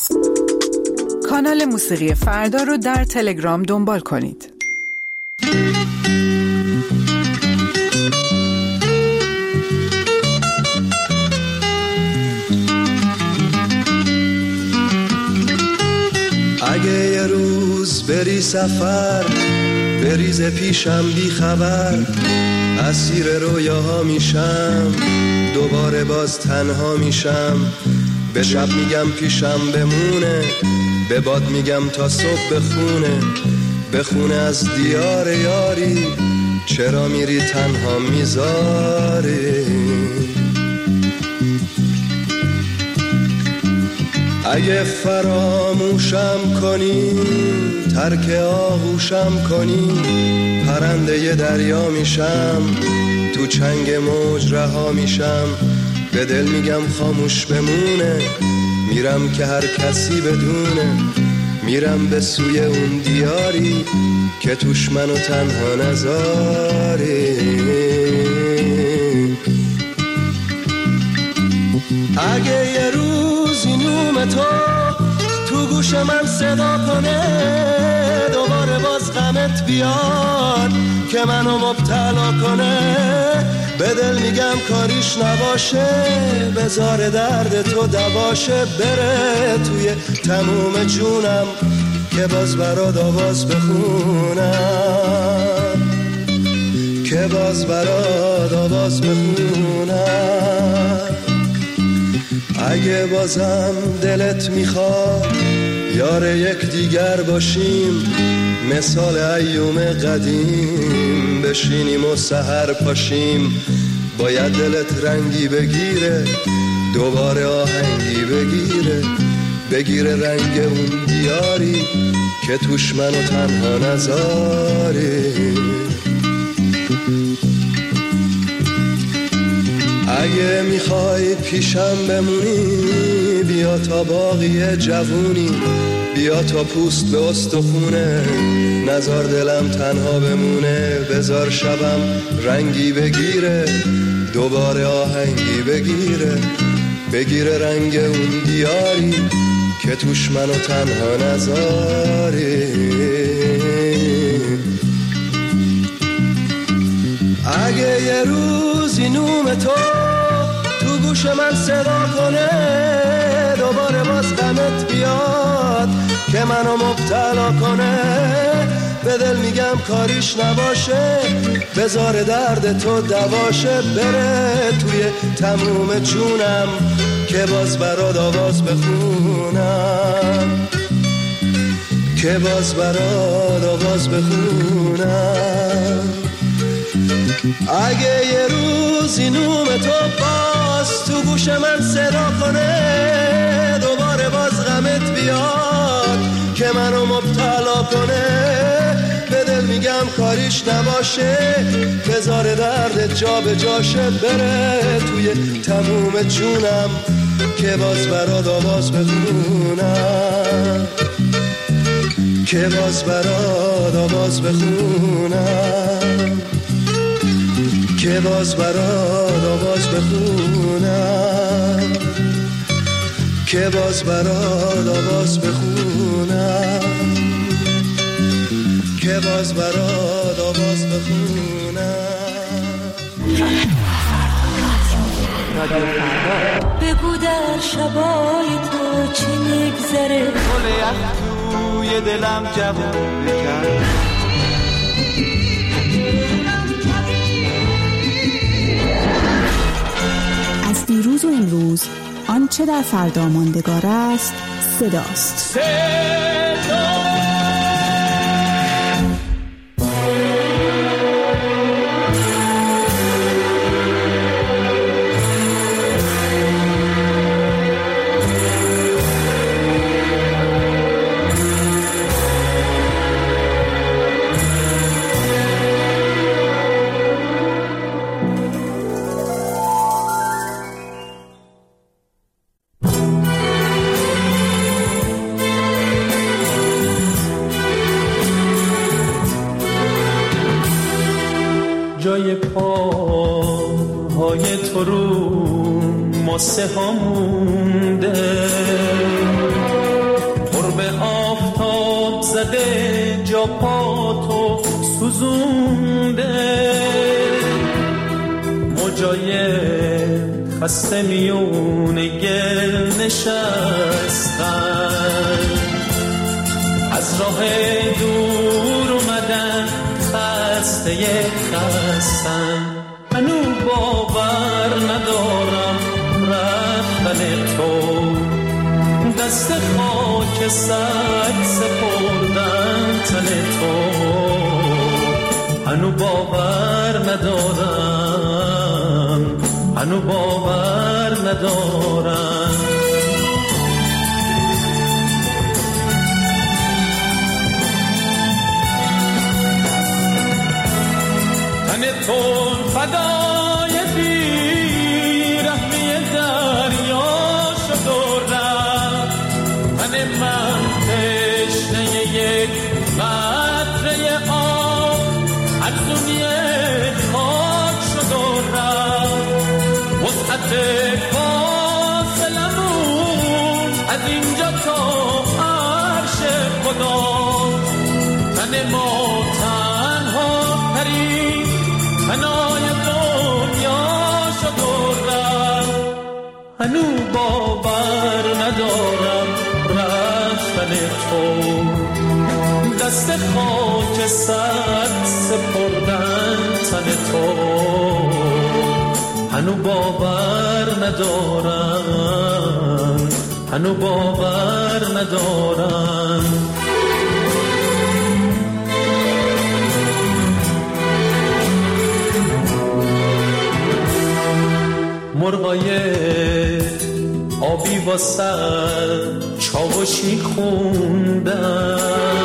کانال موسیقی فردا رو در تلگرام دنبال کنید. اگه یه روز بری سفر بریز پیشم بی خبر، اسیر رویاها میشم، دوباره باز تنها میشم. به شب میگم پیشم بمونه، به باد میگم تا صبح بخونه از دیار یاری، چرا میری تنها میذاری؟ اگه فراموشم کنی، ترک آغوشم کنی، پرنده ی دریا میشم، تو چنگ موج رها میشم. به دل میگم خاموش بمونه، میرم که هر کسی بدونه، میرم به سوی اون دیاری که توش منو تنها نذاری. اگه یه روزی نوم تو گوش من صدا کنه، دوباره باز غمت بیاد که منو مبتلا کنه، به دل میگم کاریش نباشه، بذار درد تو دواشه، بره توی تموم جونم که باز برات آواز بخونم، که باز برات آواز بخونم. اگه بازم دلت میخواد یار یک دیگر باشیم، مثال ایوم قدیم بشینیم و سحر پاشیم، باید دلت رنگی بگیره، دوباره آهنگی بگیره رنگ اون دیاری که توش منو تنها نذاری. اگه میخوای پیشم بمونی، بیا تا باقی جوونی، بیا تا پوست به استخونه، نذار دلم تنها بمونه، بذار شبم رنگی بگیره، دوباره آهنگی بگیره رنگ اون دیاری که توش منو تنها نذاری. اگه یه روزی نوم تو گوش من صدا کنه، دوباره باز غمت بیاد که منو مبتلا کنه، به دل میگم کاریش نباشه، بذار درد تو دواشه، بره توی تموم جونم که باز برات آواز بخونم، که باز برات آواز بخونم. اگه یه روزی نوم تو باز تو گوش من صدا کنه، دوباره باز غمت بیاد که منو مبتلا کنه، به دل میگم کاریش نباشه، بذار درد جا به جاشه، بره توی تموم جونم که باز برات آواز بخونم، که باز برات آواز بخونم، که باز برات آواز بخونم، که باز برات آواز بخونم، که باز برات آواز بخونم. بگو در شبای تو چی میگذره، گل یخ توی دلم جوون بکن، از دیروز و امروز آنچه در فردا ماندگار است صداست. جای پاهای تو رو ماسه ها مونده، با پاتو سوزونده، موجای خسته میون گل نشستن، از راه دور اومدن خسته خستن. منو باور ندارم رفتن تو، دست خاک سگ سپردن تن تو. منو باور ندارم، منو باور ندارم. تن تو فدای بیرحمی دریا شد و رفت، تن من تشنه یک قطره آب ارزونی خاک شد و رفت. وسعت فاصلمون از اینجا تا عرش خدا، تن ما تنها ترین فنای دنیا شد و رفت. هنو باور ندارم رفتن تو، دست خاک سر سپردن تن تو. هنو باور ندارم، هنو باور ندارم. مرغای آبی با سر چاوشی خوندن،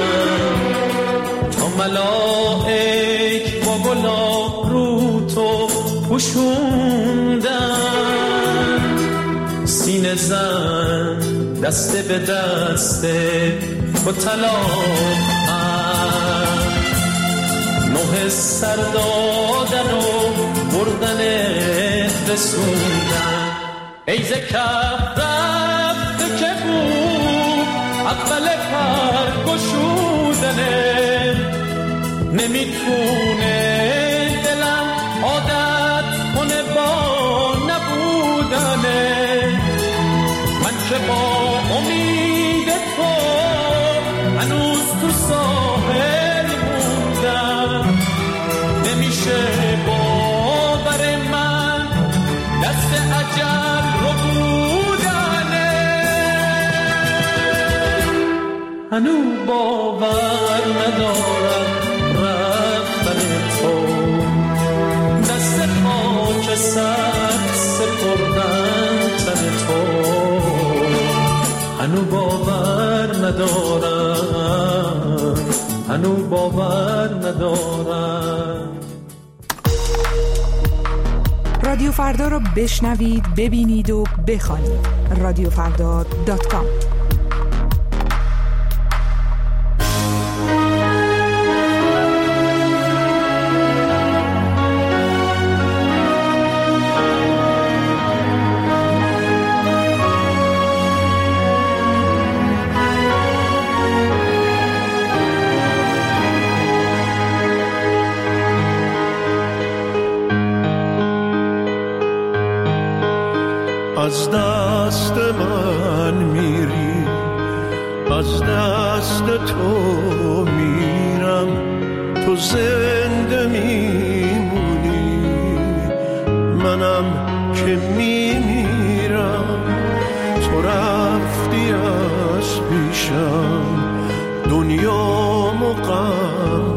تا ملائک با گلاب رو تو پوشوندن. سینه زن دسته به دسته با طلاق نوح سر دادن و بردن رسوندن. ای ز کف رفته که بود اول پر گشودنه، نمیتونه دلم عادت کنه با نبودنه. من که با امید تو هنوز تو ساحل موندم، نمیشه باور من دست عجب رو بودنه. هنو باور ندارم رفتن تو، دست خاک سر سپردن تن تو. هنو باور ندارم، هنو باور ندارم. رادیو فردا رو بشنوید، ببینید و بخوانید. رادیوفردا.com. از دست من میری، از دست تو میرم، تو زنده میمونی، منم که میمیرم. تو رفتی از پیشم، دنیامو غم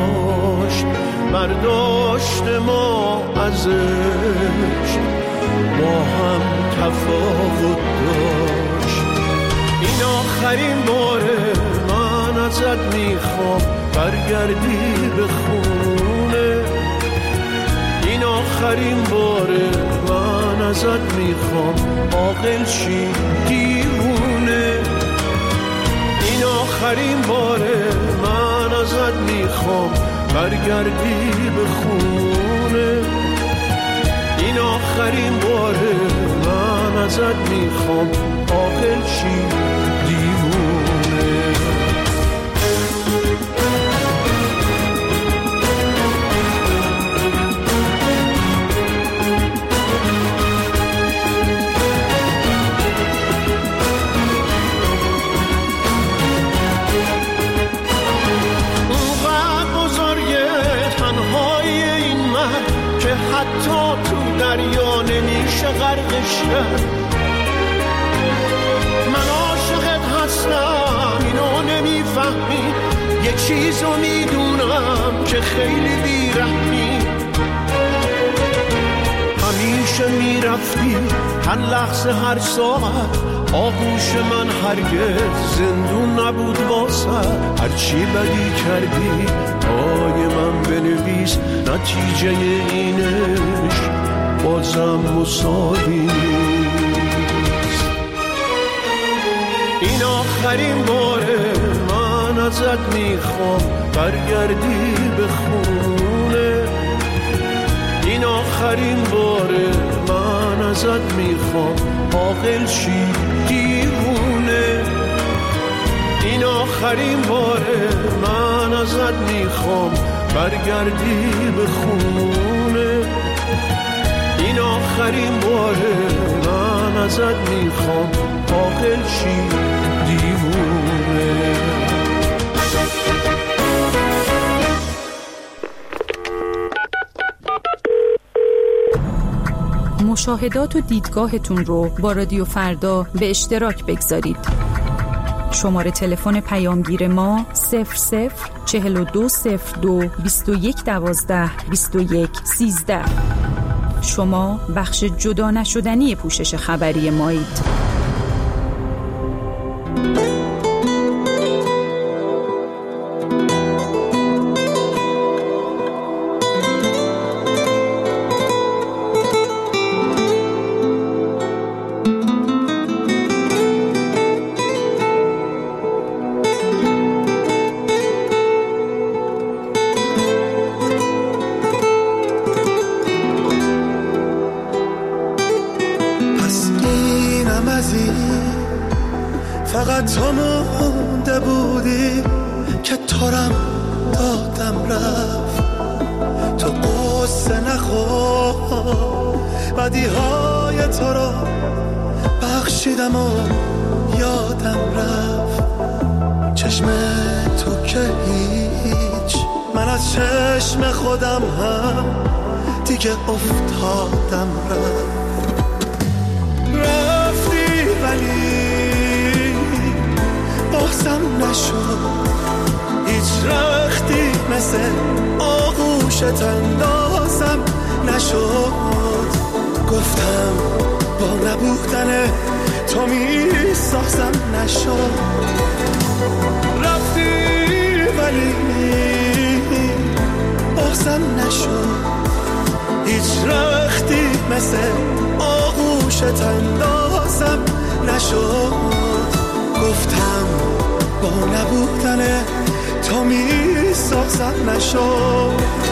برداشت ما ازش، با هم تفاوت داشت. این آخرین باره من ازت میخوام برگردی به خونه. این آخرین باره من ازت میخوام عاقل شی دیوونه. این آخرین باره من ازت میخوام برگردی به خونه. این آخرین باره من ازت میخوام عاقل شی دیوونه. عشقت. من عاشقت هستم اینو نمیفهمی، یه چیزو میدونم که خیلی بیرحمی. همیشه میرفتی هر لحظه هر ساعت، آغوش من هرگز زندون نبود واسه. هرچی بدی کردی پای من بنویس، نتیجه اینش بازم مساوی نیست. این آخرین باره من ازت میخوام برگردی به خونه. این آخرین باره من ازت میخوام عاقل شی دیوونه. این آخرین باره من ازت میخوام برگردی به خونه. این آخرین باره من ازت میخوام عاقل شی دیوونه. مشاهدات و دیدگاهتون رو با رادیو فردا به اشتراک بگذارید. شماره تلفن پیامگیر ما 00420221122113. شما بخش جدا نشدنی پوشش خبری مایید. فقط تو مونده بودی که تارم دادم رفت. تو قصه نخور بدی های تو رو بخشیدم و یادم رفت. چشم تو که هیچ، من از چشم خودم هم دیگه افتادم رفتی ولی بازم نشد هیچ رختی مثل آغوشت اندازم نشد. گفتم با نبودن تو میسازم نشد. رفتی ولی بازم نشد هیچ رختی مثل آغوشت اندازم نشد. گفتم با نبودن تو میسازم نشد.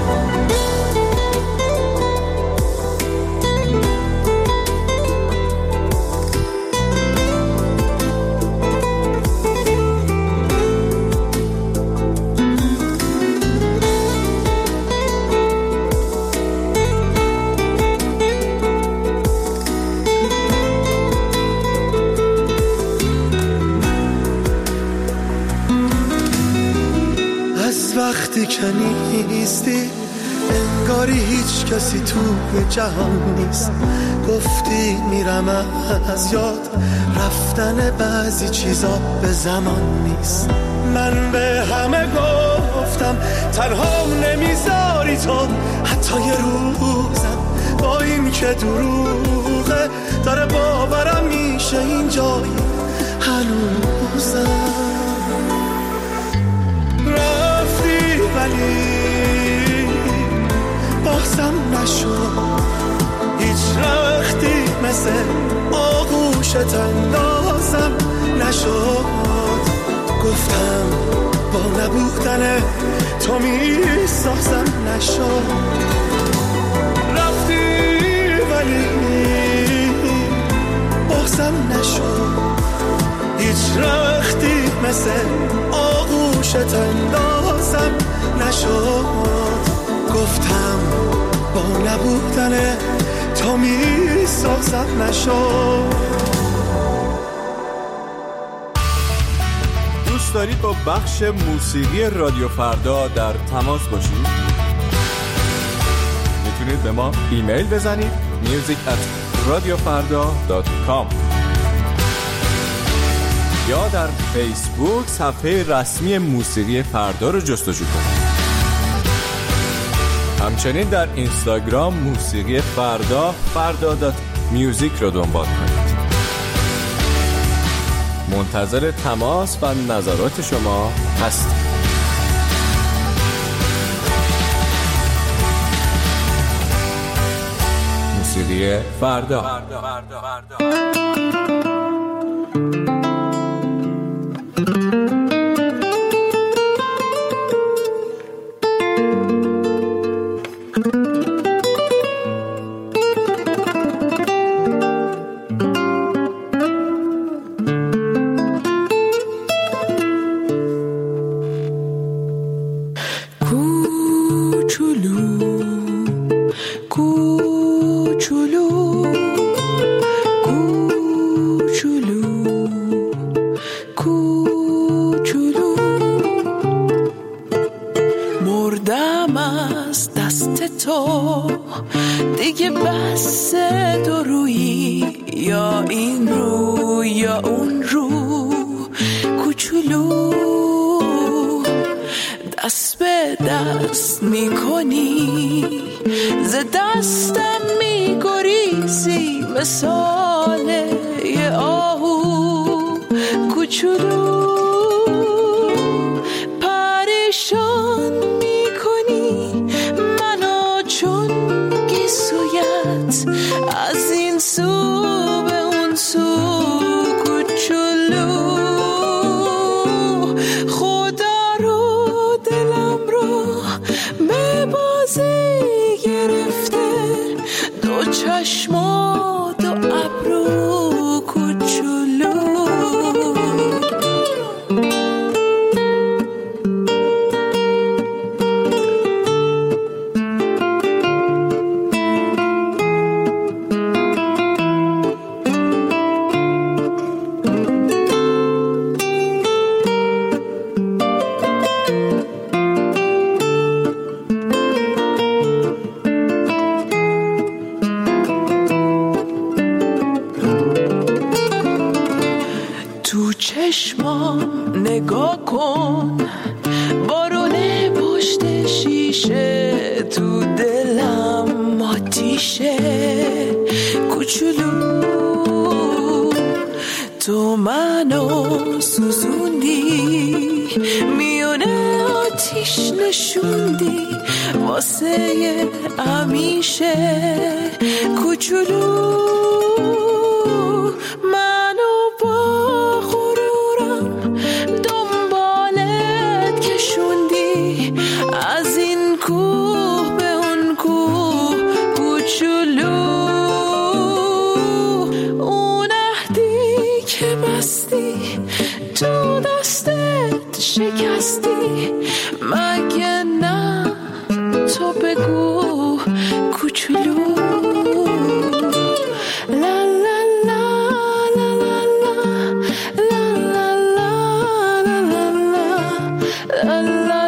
وقتی که نیستی انگاری هیچ کسی تو جهان نیست. گفتی میرم از یاد رفتن بعضی چیزا به زمان نیست. من به همه گفتم تنها نمیذاری تو حتی یه روزم، با این که دروغه داره باورم میشه این جایی هنوزم. ولی بازم نشد هیچ رختی مثل آغوشت اندازم نشد. گفتم با نبودن تو میسازم نشد. رفتی ولی بازم نشد هیچ رختی مثل آغوشت اندازم نشد. گفتم با نبودن تو میسازم نشد. دوست دارید با بخش موسیقی رادیو فردا در تماس باشید؟ میتونید به ما ایمیل بزنید music@ radiofarda.com یا در فیسبوک صفحه رسمی موسیقی فردا رو جستجو کنید. همچنین در اینستاگرام موسیقی فردا.music رو دنبال کنید. منتظر تماس و نظرات شما هستیم. موسیقی فردا. مردم از دست تو دیگه، بس دو رویی، یا این رو یا اون رو کوچولو، دست به دست میکنی، ز دستم میگریزی، مثال یه آهو کوچولو، پریشان میکنی منو چون گیسویت، از این سو به اون سو کوچولو، خدا رو دلم رو به بازی گرفته، دو چشما دو ابرو کوچولو. تو چشمام نگاه کن، بارونه پشت شیشه، تو دلم آتیشه کوچولو، تو منو سوزوندی، میونه آتیش نشوندی، واسه همیشه کوچولو، تو دستت شکستی، مگه نه؟ تو بگو کوچولو. لا لا لا لا لا لا لا لا لا لا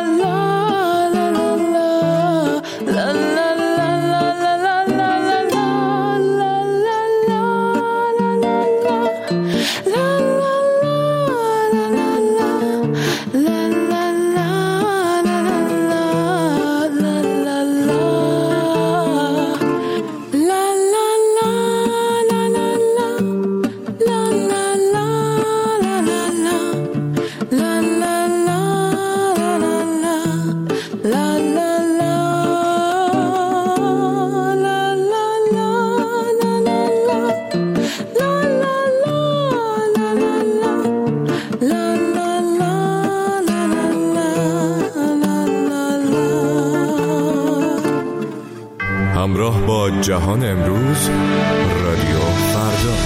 همراه با جهان امروز، رادیو فردا.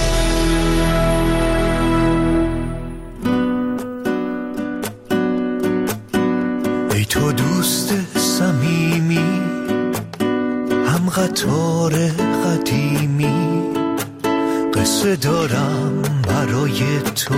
ای تو دوست صمیمی، هم قطار قدیمی، قصه دارم برای تو،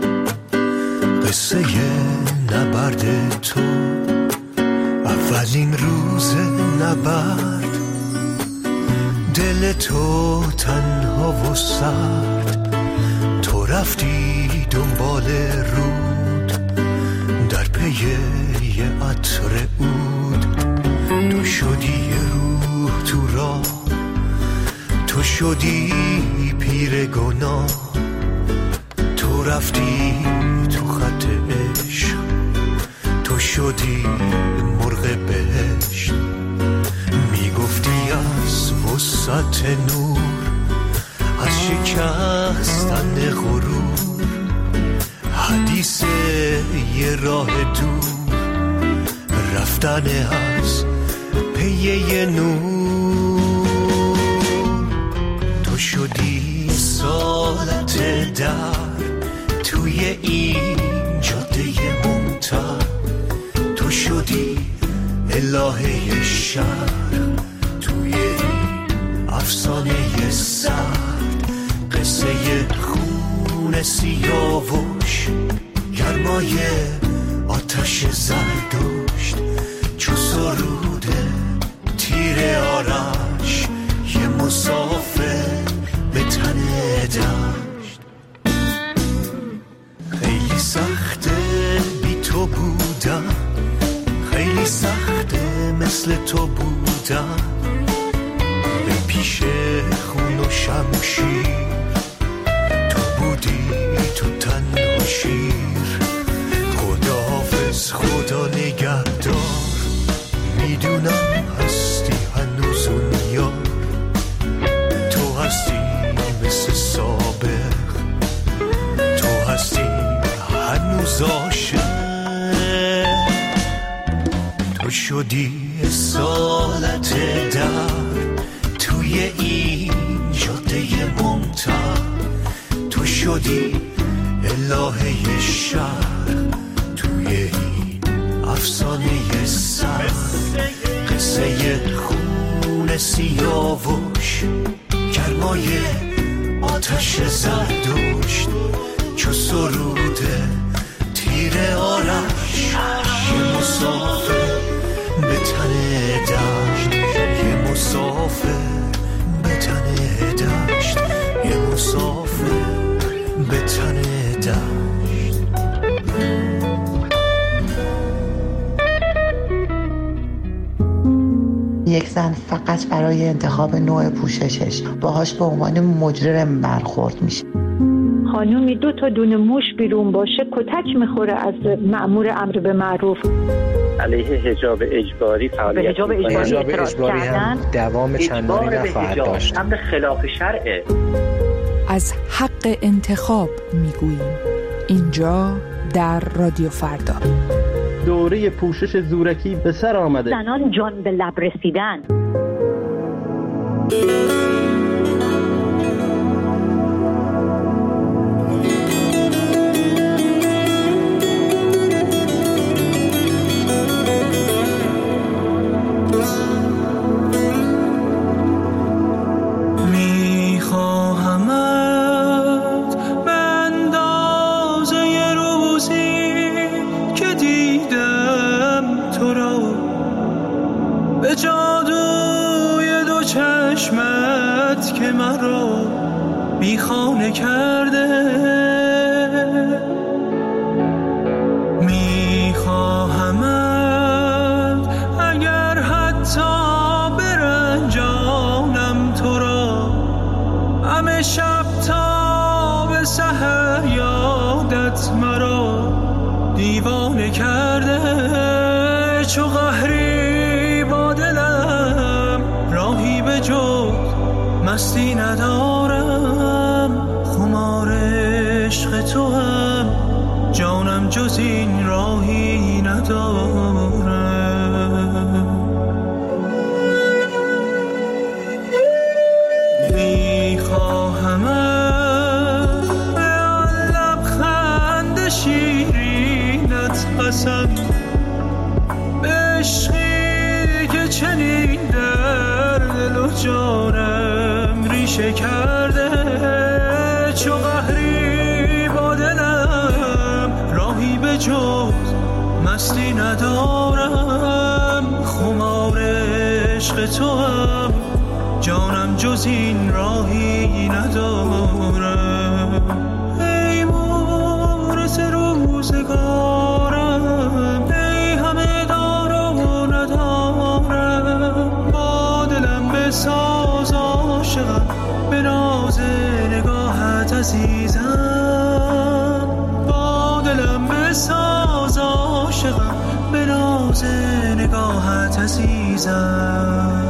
قصه نبرد تو، اولین روز نبرد، دل تو تنها و سرد، تو رفتی دنبال رود در پی یه عطر عود. تو شدی یه روح تو راه، تو شدی پیر گناه، تو رفتی تو خط عشق، تو شدی مرغ بهشت. میگفتی از وسعت نور، از شکستن غرور، حدیث یه راه دور، رفتن از پی یه نور. تو شدی سالت در توی این جاده ممتد، تو شدی الهه شهر توی این افسانه سرد. قصه خون سیاوش، گرمای آتش زردشت، چو سروده تیر آرش، یه مسافر به تن دشت. خیلی سخته بی تو بودم، خیلی سخته مثل تو بودم، به پیش خون و شمشیر، تو بودی تو تن و شیر. خداحافظ خدا نگهدار، میدونم هستی هنوز اون یار، تو هستی مثل سابق، تو هستی هنوز عاشق. تو شدی سالت در توی این جاده ممتد، تو شدی الهه شهر توی این افسانه سر. قصه خون سیاوش، گرمای آتش زردشت، چو سروده تیر آرش، یه مسافر به تن دشت، یه مسافر به تن دشت، یه مسافر به تن دشت. یک زن فقط برای انتخاب نوع پوششش باهاش به عنوان مجرم برخورد میشه. خانومی 2 تا دونه موش بیرون باشه کتک میخوره از مأمور امر به معروف. علیه حجاب اجباری فعالیت حجاب اجباری هم دوام چندانی نخواهد داشت. امر خلاف شرعه. از حق انتخاب میگوییم اینجا در رادیو فردا. دوره پوشش زورکی به سر آمده. زنان جان به لب رسیدن. بیخانه کرده میخواهمت اگر حتی برنجانم تو را همه شب تا به سحر یادت مرا دیوانه کرده چو قهری با دلم راهی به جز مستی ندارم خمار عشق تو هم جانم جز این راهی ندارم میخواهمت به آن لبخند شیرینت قسم به عشقی که چنین در دل و جانم ریشه کرده چو قهری با دلم راهی به جز مستی ندارم خمار عشق تو هم جانم جز این راهی ندارم. ای مورس روزگارم، ای همه دار و ندارم. با دلم بساز عاشقم، به ناز نگاهت عزیزم. با دلم بساز عاشقم، به ناز نگاهت عزیزم.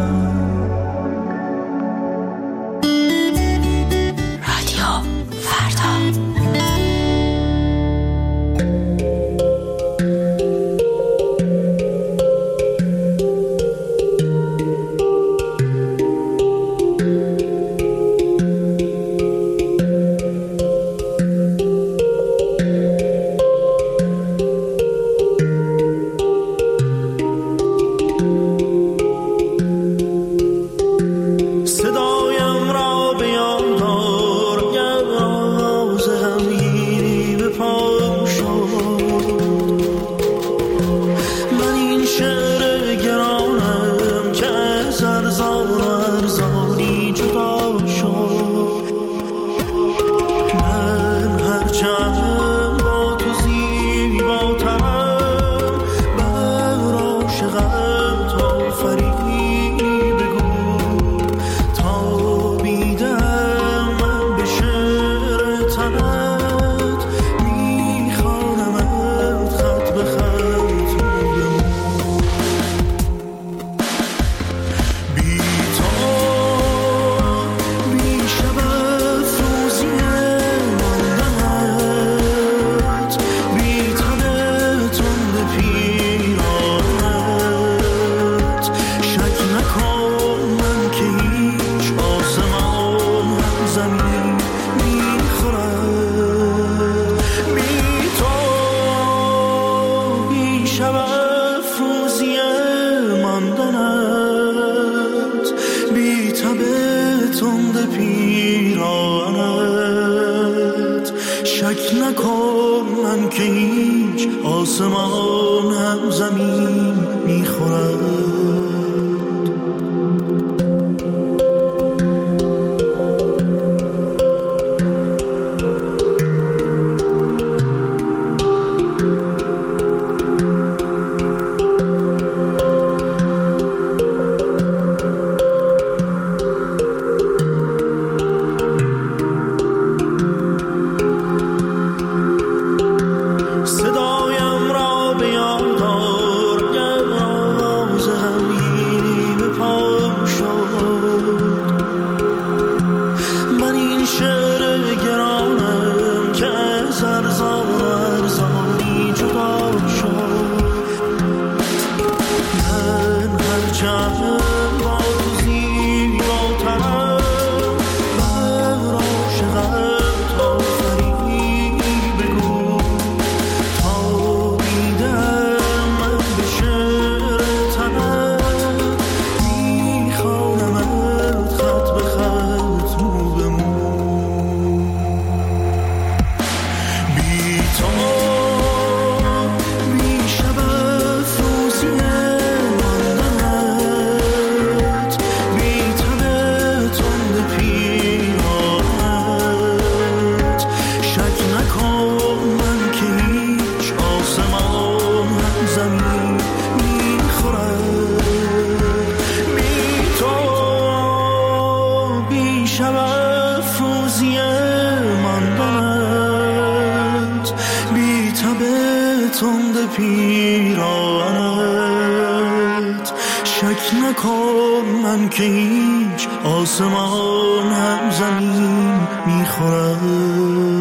که هیچ آسمان هم زمین میخورد.